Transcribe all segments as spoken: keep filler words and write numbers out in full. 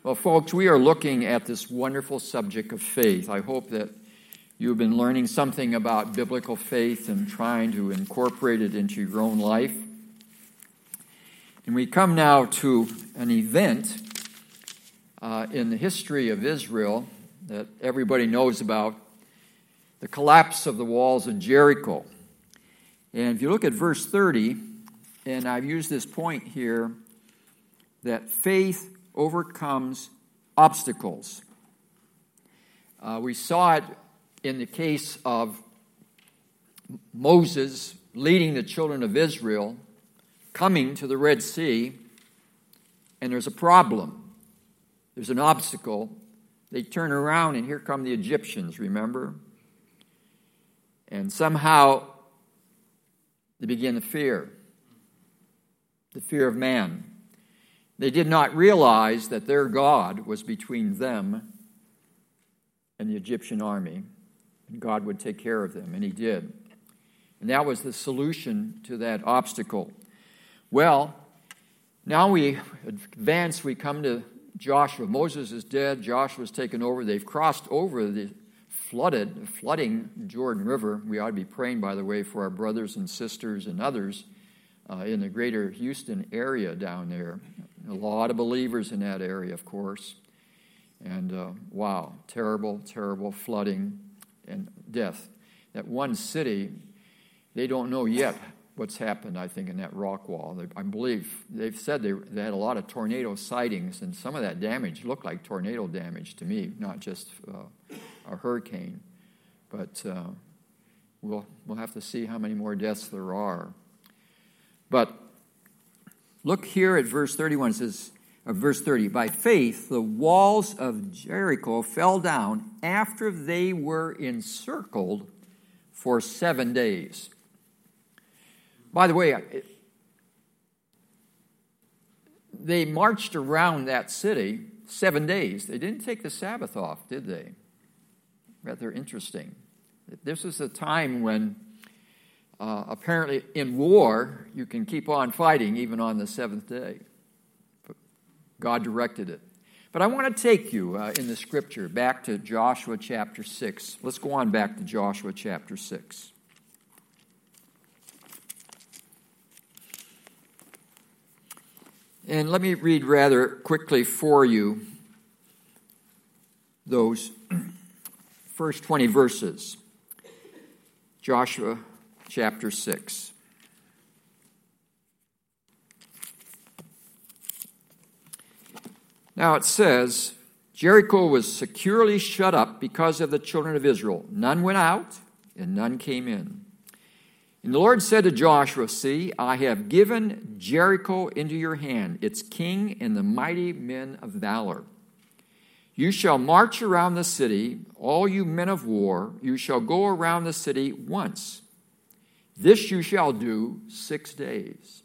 Well, folks, we are looking at this wonderful subject of faith. I hope that you've been learning something about biblical faith and trying to incorporate it into your own life. And we come now to an event uh, in the history of Israel that everybody knows about, the collapse of the walls of Jericho. And if you look at verse thirty, and I've used this point here, that faith overcomes obstacles. Uh, we saw it in the case of Moses leading the children of Israel, coming to the Red Sea, and there's a problem. There's an obstacle. They turn around, and here come the Egyptians, remember? And somehow they begin to fear, the fear of man. They did not realize that their God was between them and the Egyptian army, and God would take care of them, and he did. And that was the solution to that obstacle. Well, now we advance, we come to Joshua. Moses is dead, Joshua's taken over. They've crossed over the flooded, flooding Jordan River. We ought to be praying, by the way, for our brothers and sisters and others uh, in the greater Houston area down there. A lot of believers in that area, of course. And uh, wow, terrible, terrible flooding and death. That one city, they don't know yet what's happened, I think, in that rock wall. They, I believe they've said they, they had a lot of tornado sightings, and some of that damage looked like tornado damage to me, not just uh, a hurricane. But uh, we'll, we'll have to see how many more deaths there are. But look here at verse thirty-one. It says, uh, verse thirty, by faith the walls of Jericho fell down after they were encircled for seven days. By the way, it, they marched around that city seven days. They didn't take the Sabbath off, did they? Rather interesting. This is a time when Uh, apparently, in war, you can keep on fighting even on the seventh day. But God directed it. But I want to take you uh, in the Scripture back to Joshua chapter six. Let's go on back to Joshua chapter six. And let me read rather quickly for you those first twenty verses. Joshua chapter six. Now it says, Jericho was securely shut up because of the children of Israel. None went out, and none came in. And the Lord said to Joshua, see, I have given Jericho into your hand, its king and the mighty men of valor. You shall march around the city, all you men of war. You shall go around the city once. This you shall do six days.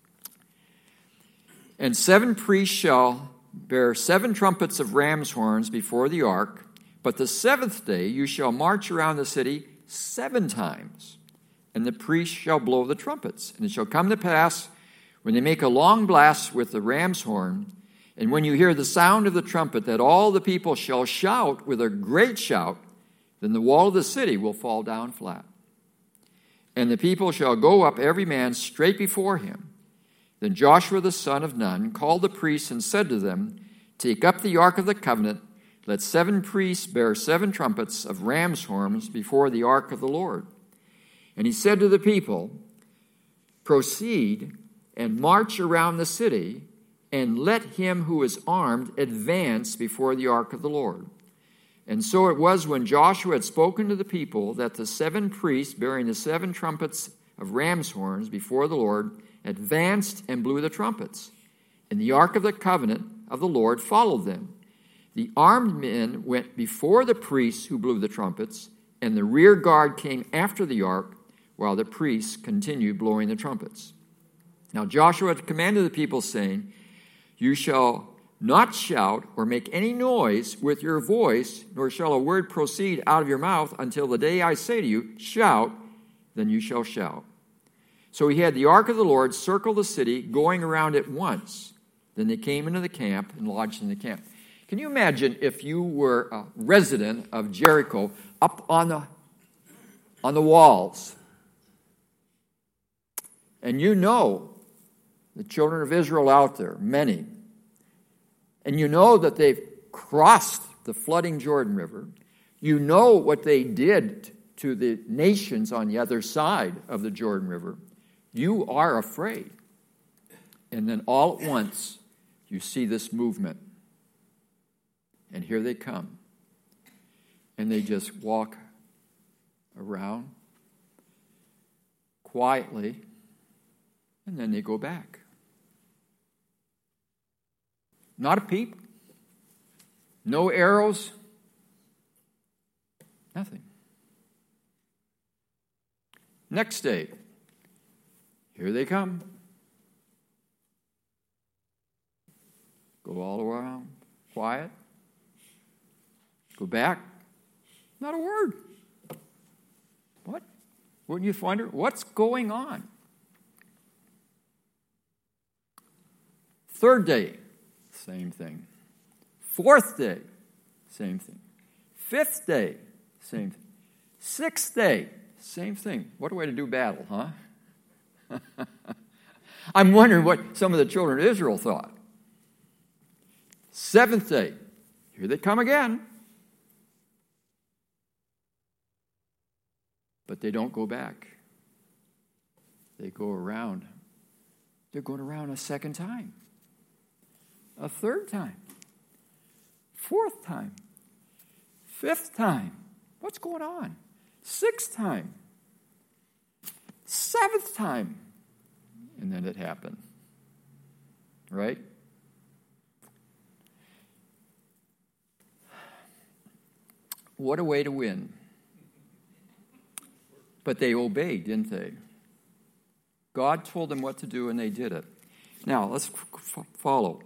And seven priests shall bear seven trumpets of ram's horns before the ark. But the seventh day you shall march around the city seven times. And the priests shall blow the trumpets. And it shall come to pass, when they make a long blast with the ram's horn, and when you hear the sound of the trumpet, that all the people shall shout with a great shout, then the wall of the city will fall down flat. And the people shall go up every man straight before him. Then Joshua the son of Nun called the priests and said to them, take up the ark of the covenant. Let seven priests bear seven trumpets of ram's horns before the ark of the Lord. And he said to the people, proceed and march around the city, and let him who is armed advance before the ark of the Lord. And so it was when Joshua had spoken to the people that the seven priests bearing the seven trumpets of ram's horns before the Lord advanced and blew the trumpets. And the ark of the covenant of the Lord followed them. The armed men went before the priests who blew the trumpets, and the rear guard came after the ark, while the priests continued blowing the trumpets. Now Joshua commanded the people, saying, you shall not shout or make any noise with your voice, nor shall a word proceed out of your mouth until the day I say to you, shout, then you shall shout. So he had the ark of the Lord circle the city, going around it once. Then they came into the camp and lodged in the camp. Can you imagine if you were a resident of Jericho up on the, on the walls, and you know the children of Israel out there, many, and you know that they've crossed the flooding Jordan River. You know what they did to the nations on the other side of the Jordan River. You are afraid. And then all at once, you see this movement. And here they come. And they just walk around quietly, and then they go back. Not a peep. No arrows. Nothing. Next day, here they come. Go all around, quiet. Go back. Not a word. What? Wouldn't you wonder what's going on? Third day, same thing. Fourth day, same thing. Fifth day, same thing. Sixth day, same thing. What a way to do battle, huh? I'm wondering what some of the children of Israel thought. Seventh day, here they come again. But they don't go back. They go around. They're going around a second time. A third time. Fourth time. Fifth time. What's going on? Sixth time. Seventh time. And then it happened. Right? What a way to win. But they obeyed, didn't they? God told them what to do, and they did it. Now, let's f- follow.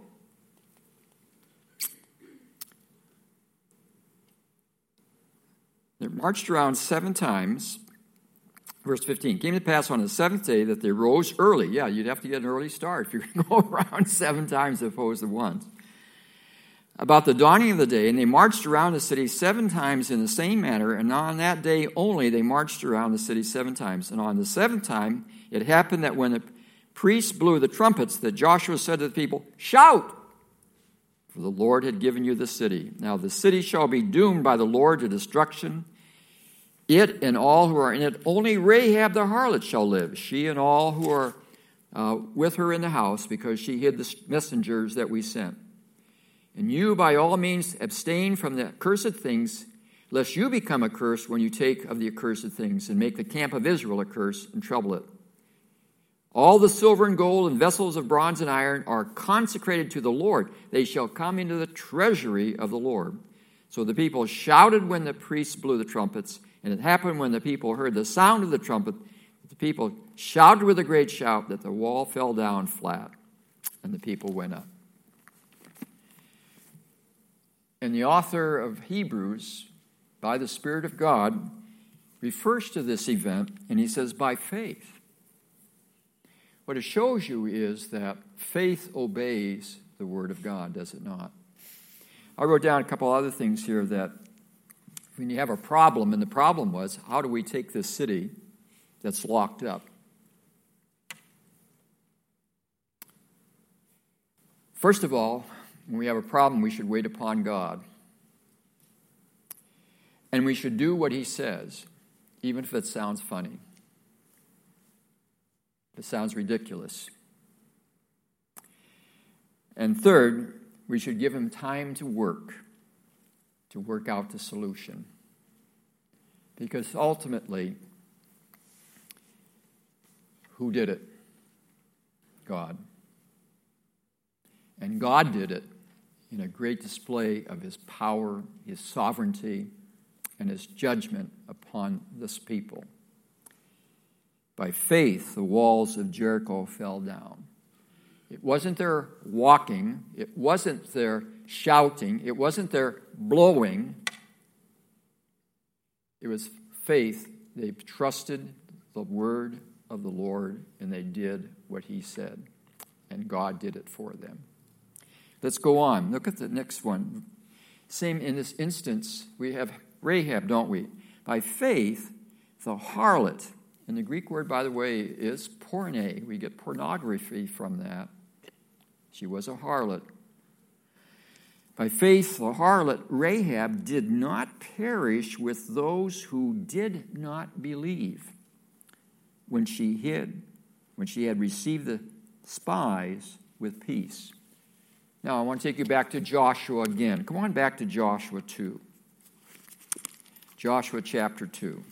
They marched around seven times. Verse fifteen, came to pass on the seventh day that they rose early. Yeah, you'd have to get an early start if you're going to go around seven times as opposed to once. About the dawning of the day, and they marched around the city seven times in the same manner, and on that day only they marched around the city seven times. And on the seventh time, it happened that when the priests blew the trumpets, that Joshua said to the people, "Shout! For the Lord had given you the city. Now the city shall be doomed by the Lord to destruction. It and all who are in it, only Rahab the harlot shall live, she and all who are uh, with her in the house, because she hid the messengers that we sent. And you, by all means, abstain from the accursed things, lest you become accursed when you take of the accursed things, and make the camp of Israel a curse and trouble it. All the silver and gold and vessels of bronze and iron are consecrated to the Lord. They shall come into the treasury of the Lord." So the people shouted when the priests blew the trumpets, and it happened when the people heard the sound of the trumpet, the people shouted with a great shout that the wall fell down flat, and the people went up. And the author of Hebrews, by the Spirit of God, refers to this event, and he says, by faith. What it shows you is that faith obeys the Word of God, does it not? I wrote down a couple other things here that when you have a problem, and the problem was, how do we take this city that's locked up? First of all, when we have a problem, we should wait upon God. And we should do what he says, even if it sounds funny. If it sounds ridiculous. And third, we should give him time to work, to work out the solution. Because ultimately, who did it? God. And God did it in a great display of his power, his sovereignty, and his judgment upon this people. By faith, the walls of Jericho fell down. It wasn't their walking, it wasn't their shouting, it wasn't their blowing. It was faith. They trusted the word of the Lord, and they did what he said. And God did it for them. Let's go on. Look at the next one. Same in this instance, we have Rahab, don't we? By faith, the harlot, and the Greek word, by the way, is porne. We get pornography from that. She was a harlot. By faith, the harlot Rahab did not perish with those who did not believe when she hid, when she had received the spies with peace. Now, I want to take you back to Joshua again. Come on back to Joshua two. Joshua chapter two.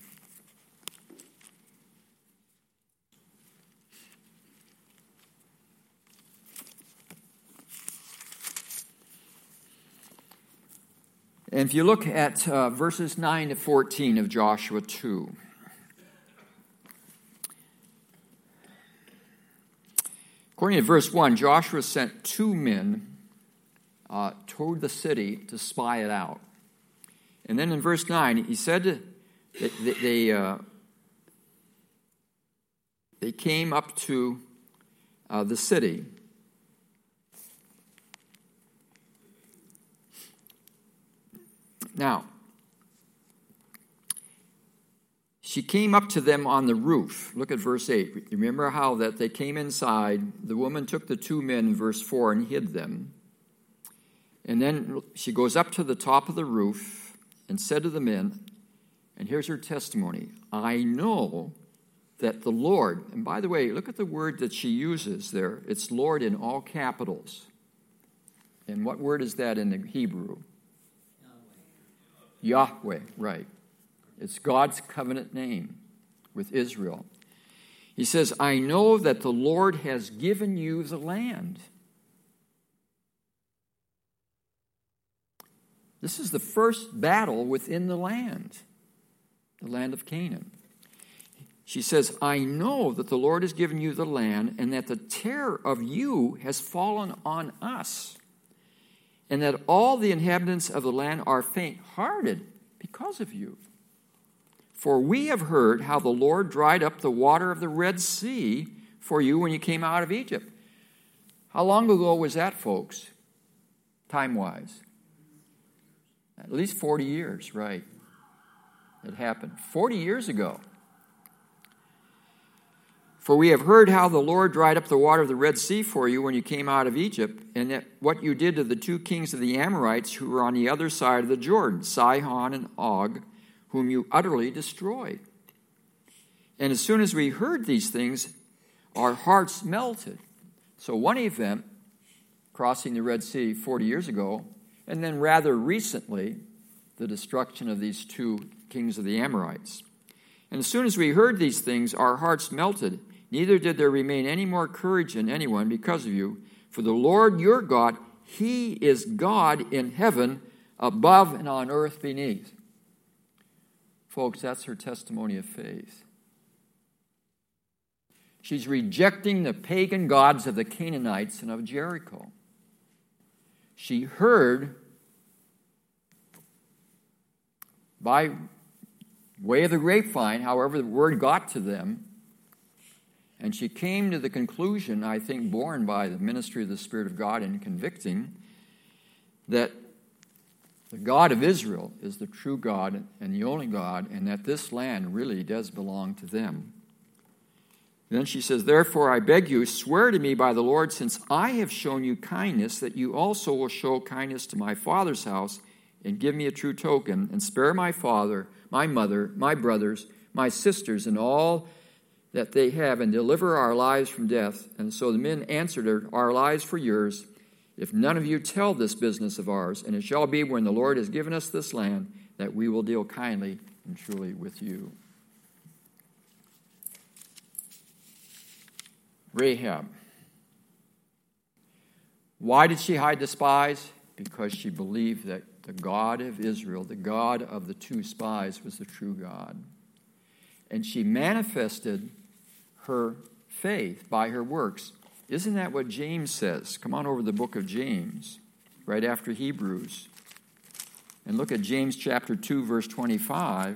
And if you look at uh, verses nine to fourteen of Joshua two, according to verse one, Joshua sent two men uh, toward the city to spy it out. And then in verse nine, he said that they, uh, they came up to uh, the city. Now, she came up to them on the roof. Look at verse eight. Remember how that they came inside. The woman took the two men in verse four and hid them. And then she goes up to the top of the roof and said to the men, and here's her testimony, I know that the Lord, and by the way, look at the word that she uses there. It's Lord in all capitals. And what word is that in the Hebrew? Yahweh, right. It's God's covenant name with Israel. He says, I know that the Lord has given you the land. This is the first battle within the land, the land of Canaan. She says, I know that the Lord has given you the land, and that the terror of you has fallen on us, and that all the inhabitants of the land are faint-hearted because of you. For we have heard how the Lord dried up the water of the Red Sea for you when you came out of Egypt. How long ago was that, folks, time-wise? At least forty years, right? It happened forty years ago. For we have heard how the Lord dried up the water of the Red Sea for you when you came out of Egypt, and that what you did to the two kings of the Amorites who were on the other side of the Jordan, Sihon and Og, whom you utterly destroyed. And as soon as we heard these things, our hearts melted. So one event, crossing the Red Sea forty years ago, and then rather recently, the destruction of these two kings of the Amorites. And as soon as we heard these things, our hearts melted. Neither did there remain any more courage in anyone because of you. For the Lord your God, He is God in heaven above and on earth beneath. Folks, that's her testimony of faith. She's rejecting the pagan gods of the Canaanites and of Jericho. She heard by way of the grapevine, however the word got to them, and she came to the conclusion, I think borne by the ministry of the Spirit of God in convicting, that the God of Israel is the true God and the only God, and that this land really does belong to them. Then she says, therefore I beg you, swear to me by the Lord, since I have shown you kindness, that you also will show kindness to my father's house, and give me a true token, and spare my father, my mother, my brothers, my sisters, and all that they have, and deliver our lives from death. And so the men answered her, our lives for yours, if none of you tell this business of ours. And it shall be when the Lord has given us this land, that we will deal kindly and truly with you. Rahab. Why did she hide the spies? Because she believed that the God of Israel, the God of the two spies, was the true God. And she manifested her faith by her works. Isn't that what James says? Come on over to the book of James, right after Hebrews. And look at James chapter two, verse twenty-five,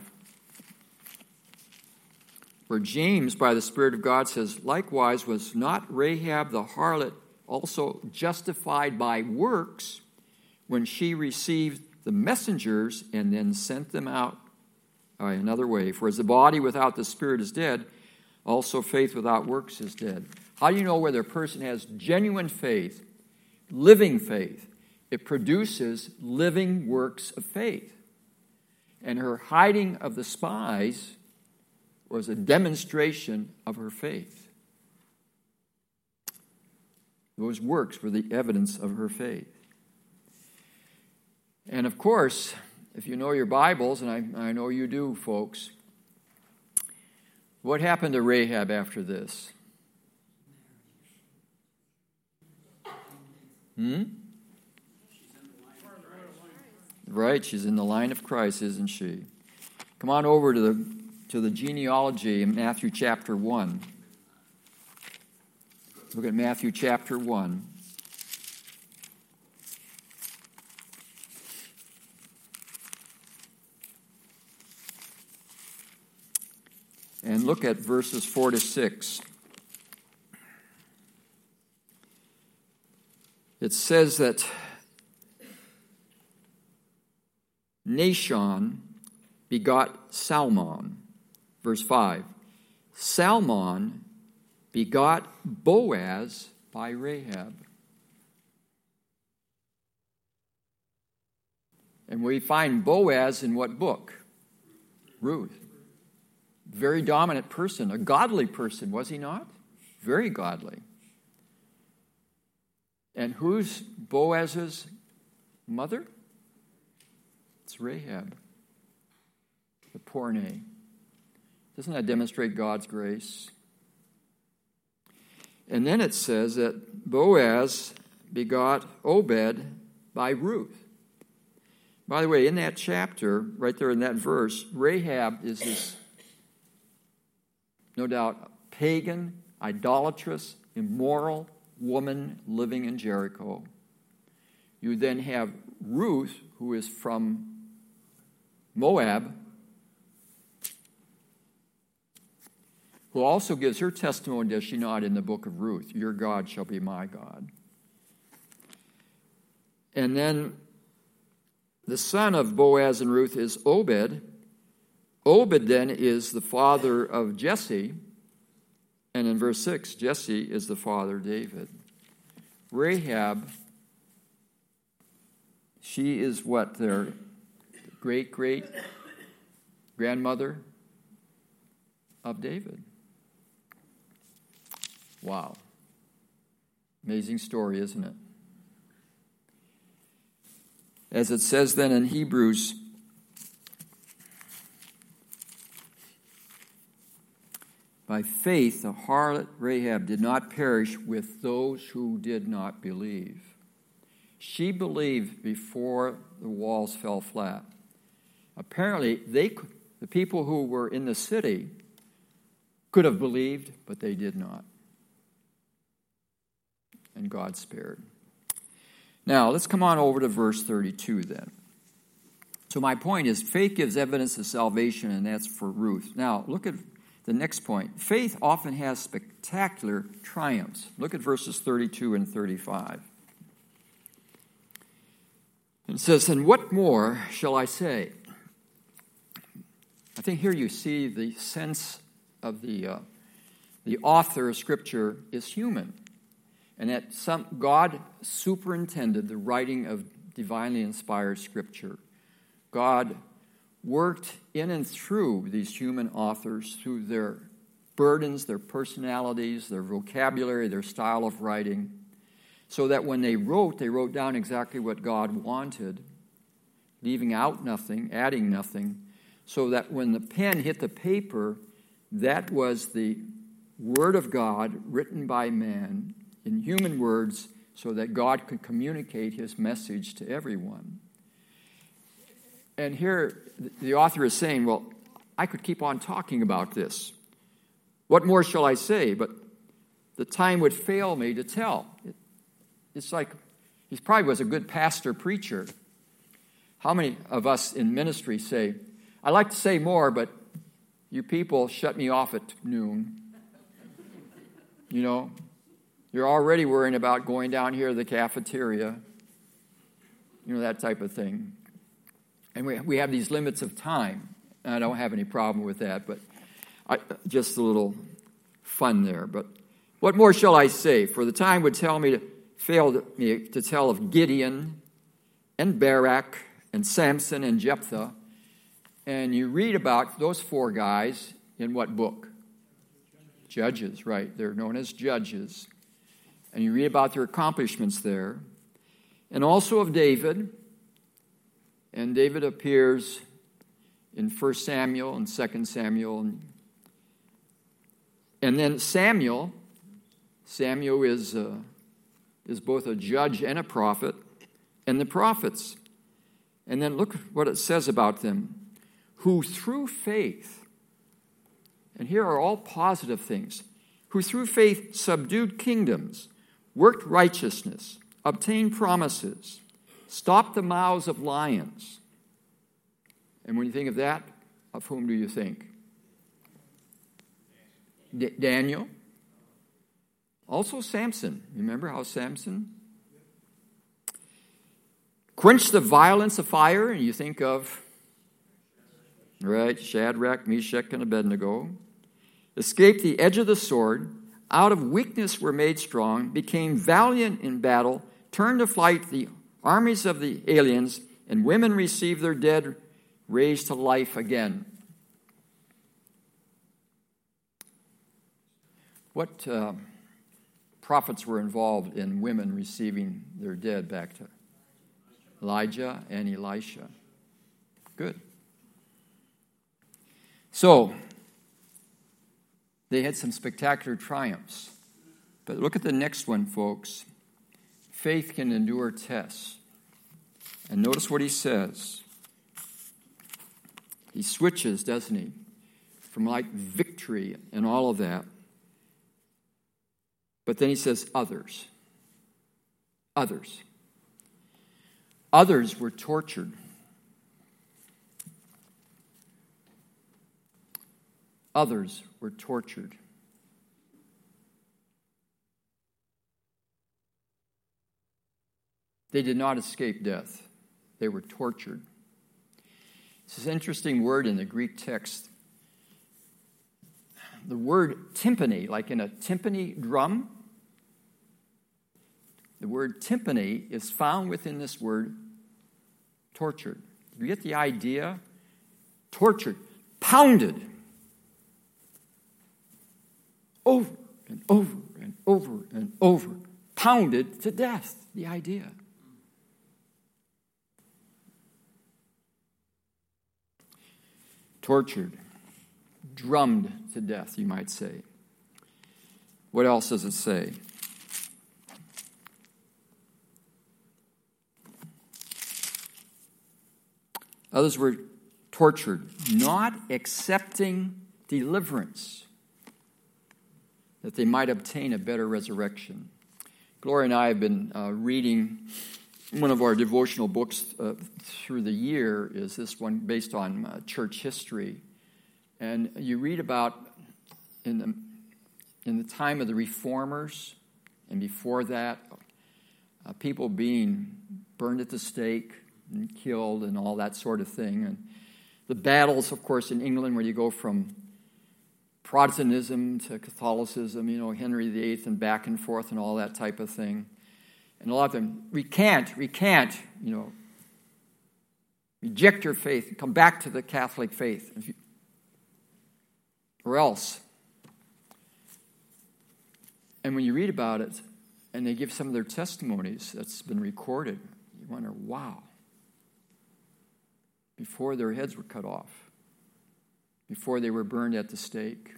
where James, by the Spirit of God, says, likewise was not Rahab the harlot also justified by works when she received the messengers and then sent them out. All right, another way. For as the body without the spirit is dead, also faith without works is dead. How do you know whether a person has genuine faith, living faith? It produces living works of faith. And her hiding of the spies was a demonstration of her faith. Those works were the evidence of her faith. And of course, if you know your Bibles, and I, I know you do, folks, what happened to Rahab after this? Hmm? Right, she's in the line of Christ, isn't she? Come on over to the to the genealogy in Matthew chapter one. Look at Matthew chapter one. And look at verses four to six. It says that Nahshon begot Salmon. Verse five. Salmon begot Boaz by Rahab. And we find Boaz in what book? Ruth. Very dominant person, a godly person, was he not? Very godly. And who's Boaz's mother? It's Rahab, the Porne. Doesn't that demonstrate God's grace? And then it says that Boaz begot Obed by Ruth. By the way, in that chapter, right there in that verse, Rahab is this, no doubt, pagan, idolatrous, immoral woman living in Jericho. You then have Ruth, who is from Moab, who also gives her testimony, does she not, in the book of Ruth? Your God shall be my God. And then the son of Boaz and Ruth is Obed. Obed then is the father of Jesse. And in verse six, Jesse is the father of David. Rahab, she is what? Their great-great-grandmother of David. Wow. Amazing story, isn't it? As it says then in Hebrews, by faith the harlot Rahab did not perish with those who did not believe. She believed before the walls fell flat. Apparently, they, the people who were in the city could have believed, but they did not. And God spared. Now, let's come on over to verse thirty-two then. So my point is, faith gives evidence of salvation, and that's for Ruth. Now, look at the next point. Faith often has spectacular triumphs. Look at verses thirty-two and thirty-five. It says, and what more shall I say? I think here you see the sense of the, uh, the author of Scripture is human. And that some God superintended the writing of divinely inspired Scripture. God worked in and through these human authors, through their burdens, their personalities, their vocabulary, their style of writing, so that when they wrote, they wrote down exactly what God wanted, leaving out nothing, adding nothing, so that when the pen hit the paper, that was the Word of God written by man in human words, so that God could communicate his message to everyone. And here the author is saying, well, I could keep on talking about this. What more shall I say? But the time would fail me to tell. It's like he probably was a good pastor preacher. How many of us in ministry say, I'd like to say more, but you people shut me off at noon. You know? You're already worrying about going down here to the cafeteria, you know, that type of thing. And we we have these limits of time. I don't have any problem with that, but I, just a little fun there. But what more shall I say? For the time would tell me to fail me to tell of Gideon and Barak and Samson and Jephthah. And you read about those four guys in what book? Judges, right. They're known as judges. And you read about their accomplishments there. And also of David. And David appears in First Samuel and Second Samuel. And then Samuel. Samuel is, uh, is both a judge and a prophet. And the prophets. And then look what it says about them. Who through faith, and here are all positive things, who through faith subdued kingdoms, worked righteousness, obtained promises, stopped the mouths of lions. And when you think of that, of whom do you think? D- Daniel. Also Samson. Remember how Samson quenched the violence of fire, and you think of, right, Shadrach, Meshach, and Abednego. Escaped the edge of the sword, out of weakness were made strong, became valiant in battle, turned to flight the armies of the aliens, and women received their dead raised to life again. What uh, prophets were involved in women receiving their dead back to Elijah and Elisha? Good. So, they had some spectacular triumphs. But look at the next one, folks. Faith can endure tests. And notice what he says. He switches, doesn't he? From like victory and all of that. But then he says others. Others. Others were tortured. Others were tortured. They did not escape death. They were tortured. This is an interesting word in the Greek text. The word timpani, like in a timpani drum, the word timpani is found within this word tortured. You get the idea? Tortured, pounded. Over and over and over and over. Pounded to death, the idea. Tortured, drummed to death, you might say. What else does it say? Others were tortured, not accepting deliverance, that they might obtain a better resurrection. Gloria and I have been uh, reading one of our devotional books uh, through the year is this one based on uh, church history. And you read about in the, in the time of the Reformers and before that, uh, people being burned at the stake and killed and all that sort of thing. And the battles, of course, in England where you go from Protestantism to Catholicism, you know, Henry the Eighth and back and forth and all that type of thing. And a lot of them recant, recant, you know, reject your faith, come back to the Catholic faith. If you, or else. And when you read about it, and they give some of their testimonies that's been recorded, you wonder, wow. Before their heads were cut off, before they were burned at the stake.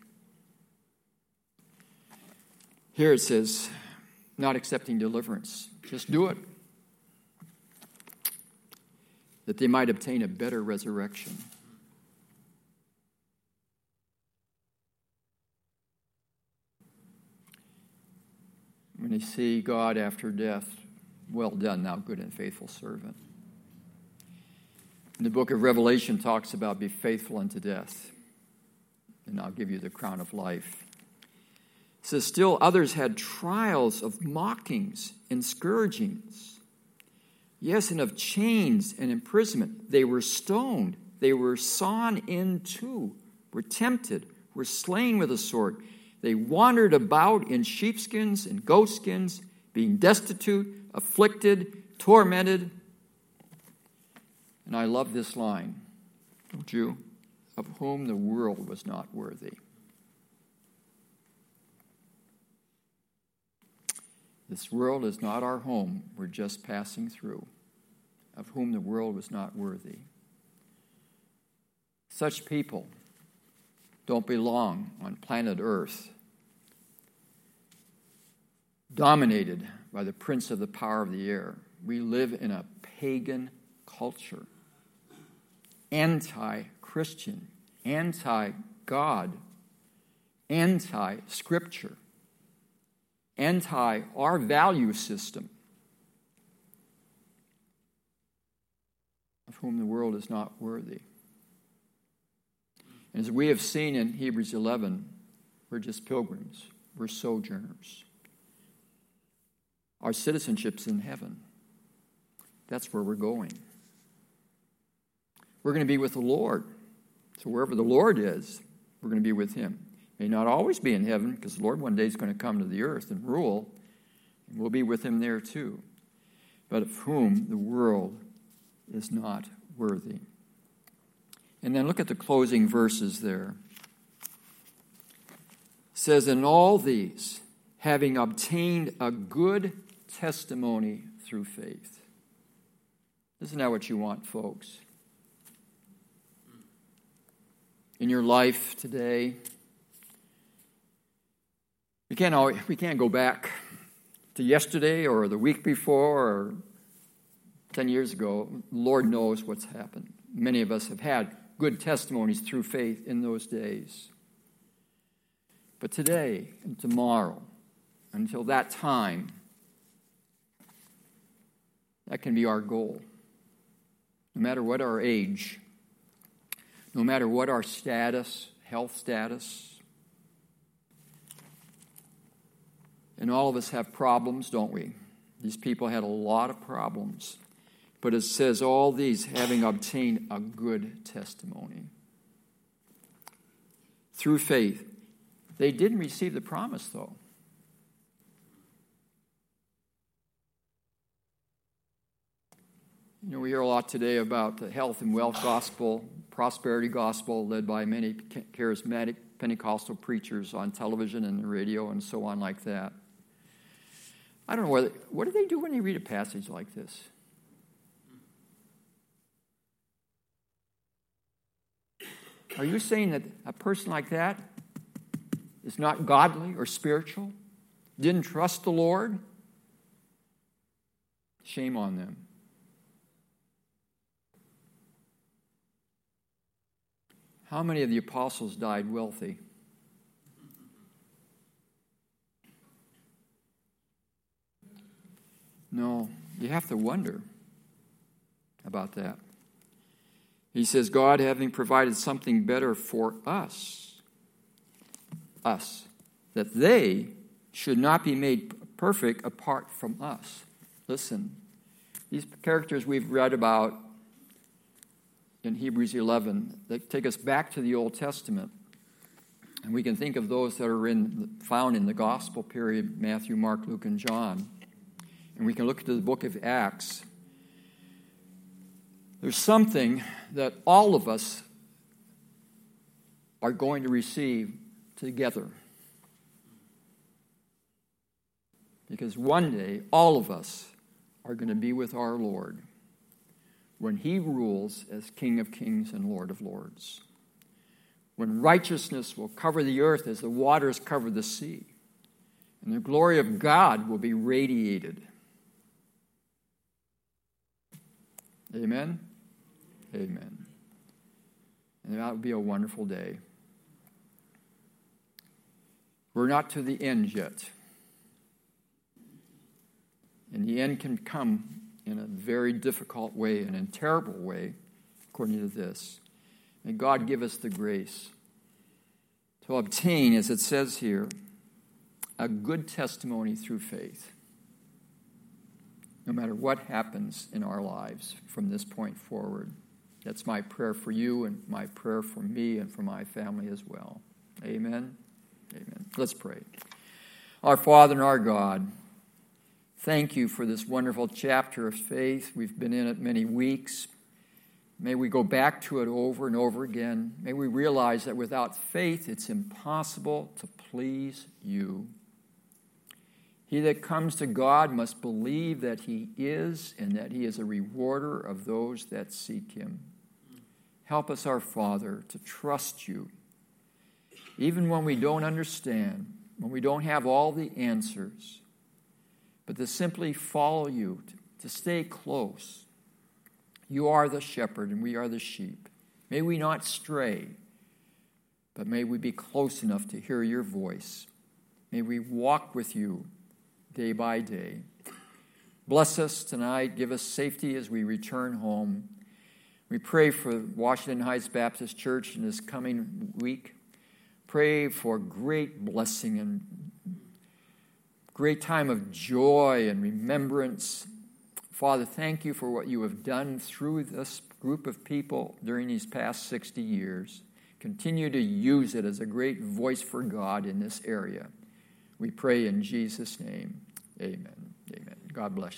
Here it says, not accepting deliverance. Just do it. That they might obtain a better resurrection. When they see God after death, well done, thou good and faithful servant. And the book of Revelation talks about be faithful unto death, and I'll give you the crown of life. It says, still others had trials of mockings and scourgings. Yes, and of chains and imprisonment. They were stoned. They were sawn in two, were tempted, were slain with a sword. They wandered about in sheepskins and goatskins, being destitute, afflicted, tormented. And I love this line, don't you? Of whom the world was not worthy. This world is not our home. We're just passing through. Of whom the world was not worthy. Such people don't belong on planet Earth, dominated by the prince of the power of the air. We live in a pagan culture, anti-Christian, anti-God, anti-Scripture, anti our value system, of whom the world is not worthy. And as we have seen in Hebrews eleven, we're just pilgrims. We're sojourners. Our citizenship's in heaven. That's where we're going. We're going to be with the Lord. So wherever the Lord is, we're going to be with him. May not always be in heaven, because the Lord one day is going to come to the earth and rule, and we'll be with him there too. But of whom the world is not worthy. And then look at the closing verses there. It says, in all these, having obtained a good testimony through faith. Isn't that what you want, folks? In your life today, we can't always, we can't go back to yesterday or the week before or ten years ago. Lord knows what's happened. Many of us have had good testimonies through faith in those days. But today and tomorrow, until that time, that can be our goal. No matter what our age, no matter what our status, health status. And all of us have problems, don't we? These people had a lot of problems. But it says, all these having obtained a good testimony. Through faith. They didn't receive the promise, though. You know, we hear a lot today about the health and wealth gospel, prosperity gospel, led by many charismatic Pentecostal preachers on television and the radio and so on like that. I don't know, whether, what do they do when they read a passage like this? Are you saying that a person like that is not godly or spiritual? Didn't trust the Lord? Shame on them. How many of the apostles died wealthy? No, you have to wonder about that. He says, God having provided something better for us, us, that they should not be made perfect apart from us. Listen, these characters we've read about in Hebrews eleven, that take us back to the Old Testament. And we can think of those that are in, found in the gospel period, Matthew, Mark, Luke, and John. And we can look to the book of Acts. There's something that all of us are going to receive together. Because one day, all of us are going to be with our Lord when he rules as King of Kings and Lord of Lords. When righteousness will cover the earth as the waters cover the sea. And the glory of God will be radiated. Amen? Amen. And that would be a wonderful day. We're not to the end yet. And the end can come in a very difficult way and in a terrible way, according to this. May God give us the grace to obtain, as it says here, a good testimony through faith, no matter what happens in our lives from this point forward. That's my prayer for you and my prayer for me and for my family as well. Amen. Amen. Let's pray. Our Father and our God, thank you for this wonderful chapter of faith. We've been in it many weeks. May we go back to it over and over again. May we realize that without faith, it's impossible to please you. He that comes to God must believe that he is and that he is a rewarder of those that seek him. Help us, our Father, to trust you. Even when we don't understand, when we don't have all the answers, but to simply follow you, to stay close. You are the shepherd and we are the sheep. May we not stray, but may we be close enough to hear your voice. May we walk with you day by day. Bless us tonight. Give us safety as we return home. We pray for Washington Heights Baptist Church in this coming week. Pray for great blessing and great time of joy and remembrance. Father, thank you for what you have done through this group of people during these past sixty years. Continue to use it as a great voice for God in this area. We pray in Jesus' name. Amen. Amen. God bless you.